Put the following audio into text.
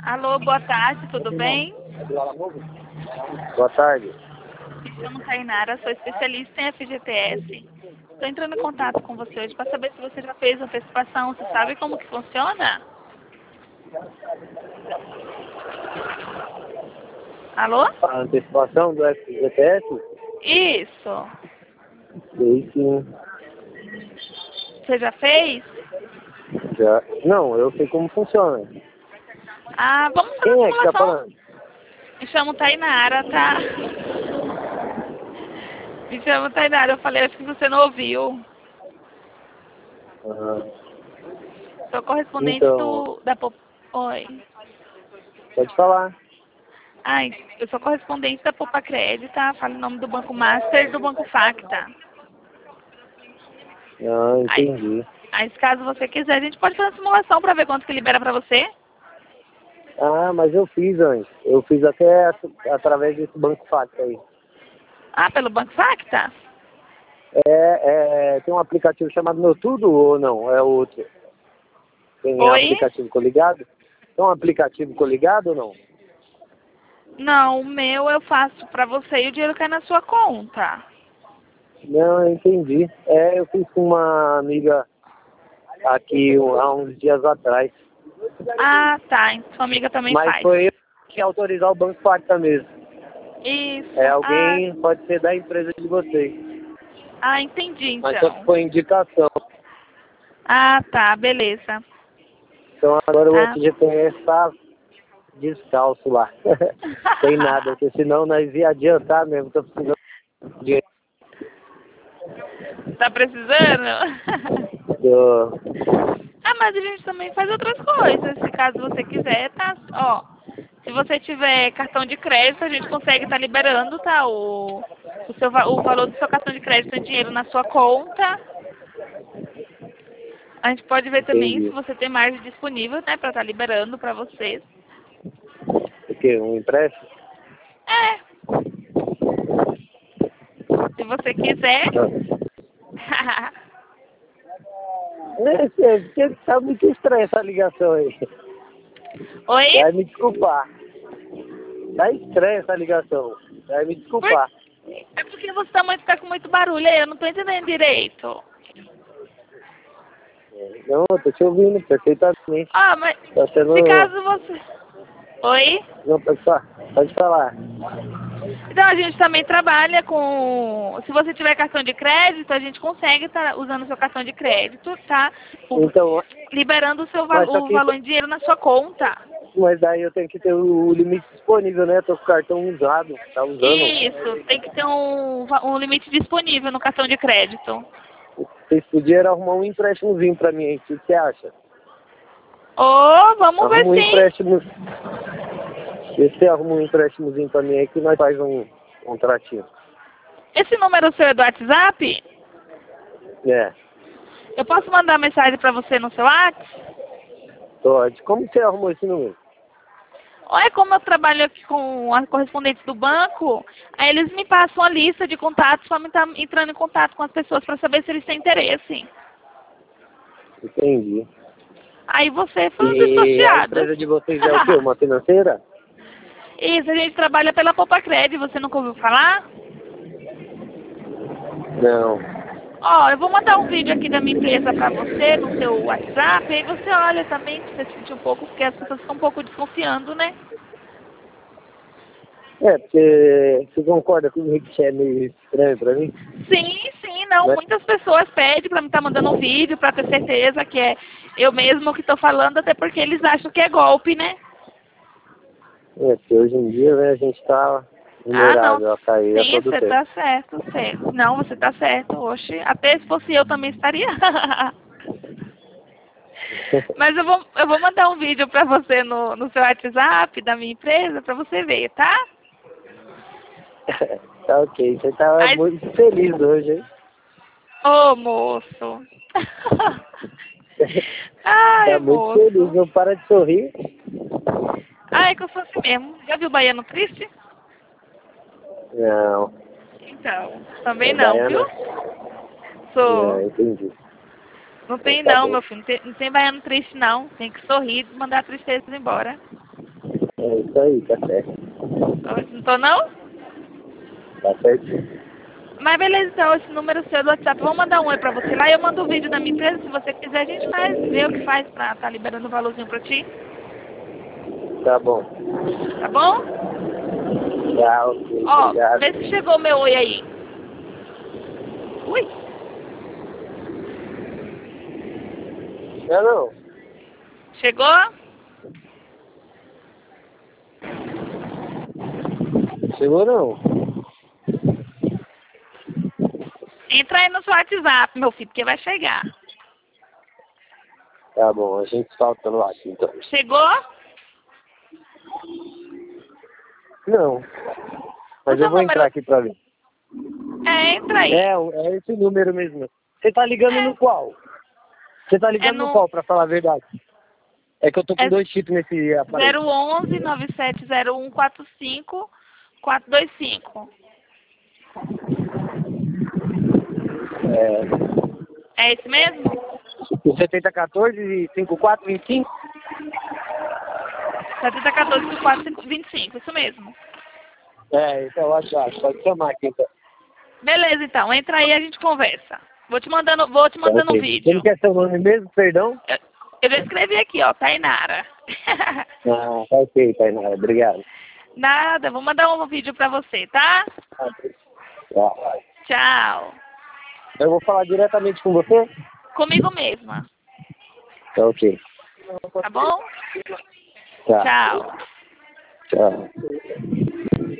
Alô, boa tarde, tudo bem? Boa tarde. Me chamo Tainara, sou especialista em FGTS. Estou entrando em contato com você hoje para saber se você já fez a antecipação. Você sabe como que funciona? Alô? A antecipação do FGTS? Isso. Sei sim. Você já fez? Já. Não, eu sei como funciona. Ah, vamos fazer Quem uma é que tá simulação. falando? Me chamo Tainara, tá? Me chamo Tainara, eu falei, acho que você não ouviu. Aham. Sou correspondente Então, Oi. pode falar. Ai, eu sou correspondente da Poupa Crédito, tá? Falo em nome do Banco Master e do Banco Facta. Ah, Aí, entendi. aí, se caso você quiser, a gente pode fazer uma simulação para ver quanto que libera para você. Ah, mas eu fiz antes. Eu fiz até através desse Banco Facta aí. Ah, pelo Banco Facta? Tem um aplicativo chamado Meu Tudo ou não? É outro? Tem um Oi? aplicativo coligado? Tem um aplicativo coligado ou não? Não, o meu eu faço para você e o dinheiro cai na sua conta. Não, eu entendi. Eu fiz com uma amiga aqui há uns dias atrás. Ah, tá. Sua amiga também Mas faz. foi eu que autorizar o Banco Facta mesmo. Isso. Alguém pode ser da empresa de vocês. Entendi, Mas só que então. foi indicação. Ah, tá. Beleza. Então agora o Tá. FGTS está descalço lá. Tem nada, porque senão nós ia adiantar mesmo. Tô precisando de dinheiro. Tá precisando? Mas a gente também faz outras coisas, se caso você quiser, tá? Ó, se você tiver cartão de crédito, a gente consegue estar liberando, tá? O valor do seu cartão de crédito em dinheiro na sua conta. A gente pode ver também se Entendi. você tem margem disponível, né, pra estar liberando pra vocês. O quê? Um empréstimo? É, se você quiser. Porque tá muito estranha essa ligação aí. Oi? Vai me desculpar. Tá estranha essa ligação. Vai me desculpar. É porque você tá com muito barulho aí, eu não tô entendendo direito. Não, eu tô te ouvindo perfeitamente. Ah, mas Tá se sendo... caso você... Oi? Não, pode falar. Então, a gente também trabalha com... Se você tiver cartão de crédito, a gente consegue estar usando o seu cartão de crédito, tá? Então, Liberando o mas só o que... valor em dinheiro na sua conta. Mas daí eu tenho que ter o limite disponível, né? Tô com o cartão usado, tá usando. Isso, tem que ter um limite disponível no cartão de crédito. Vocês podiam arrumar um empréstimozinho pra mim aí, o que você acha? Ô, vamos ver Arruma um sim. empréstimo. Vê se você arruma um empréstimozinho pra mim aí que nós faz um contratinho. Esse número seu é do WhatsApp? É, Eu posso mandar mensagem pra você no seu WhatsApp? pode. Como você arrumou esse número? Olha como eu trabalho aqui com as correspondentes do banco, aí eles me passam a lista de contatos para me estar entrando em contato com as pessoas para saber se eles têm interesse. Entendi. Aí você foi um dos E a sorteados. empresa de vocês é o quê? Uma financeira? Isso, a gente trabalha pela Poupa Crédito, você nunca ouviu falar? Não. Ó, eu vou mandar um vídeo aqui da minha empresa para você no seu WhatsApp, aí você olha também, pra você sentir um pouco, porque as pessoas ficam um pouco desconfiando, né? Porque você concorda comigo que é meio estranho pra mim? Sim, não. Né? Muitas pessoas pedem para me estar mandando um vídeo para ter certeza que é eu mesmo que estou falando, até porque eles acham que é golpe, né? Porque hoje em dia, né, a gente tá Ah, não. vulnerável a cair a Sim, todo você tempo. tá certo. Não, você tá certo. Oxe, até se fosse eu também estaria. Mas eu vou mandar um vídeo para você no seu WhatsApp da minha empresa para você ver, tá? Tá ok, você tá Aí, muito feliz hoje, hein? ô moço. Ai, Tá muito feliz, moço. não para de sorrir. Ah, é que eu sou assim mesmo. Já viu Baiano Triste? Não, Então, também é não, viu? baiana? Sou. Não, entendi. Não Então tem tá não, bom. meu filho. Não tem baiano triste, não. Tem que sorrir e mandar a tristeza embora. É isso aí, tá certo. Não tô não? Tá certo. Mas beleza, então, esse número seu do WhatsApp, vou mandar um oi pra você lá e eu mando o vídeo da minha empresa, se você quiser a gente faz, vê o que faz pra tá liberando o valorzinho pra ti, Tá bom. tá bom? Tá, ok. Ó, Obrigado. vê se chegou o meu oi aí. Ui, Não. chegou? Chegou não. Entra aí no seu WhatsApp, meu filho, porque vai chegar. Tá bom, a gente salta no WhatsApp então. Chegou? Não. Mas O seu eu vou número... entrar aqui pra ver. entra aí. É esse número mesmo. Você tá ligando no qual? Você tá ligando no no- qual, pra falar a verdade? É que eu tô com É 2 chips nesse aparelho. 011 9701 45 425. É esse mesmo? O 7014 e 5425? 7014 425, isso mesmo. Esse é o WhatsApp. Pode chamar aqui então. Beleza, então. Entra aí e a gente conversa. Vou te mandando um Ok. Você não vídeo. quer seu nome mesmo? Perdão? Eu já escrevi aqui, ó, Tainara. Ah, tá ok, Tainara. Obrigado. Nada, vou mandar um vídeo pra você, tá? Tá. Tchau. Eu vou falar diretamente com você? Comigo mesma, Tá ok. tá bom? Tá. Tchau. Tchau.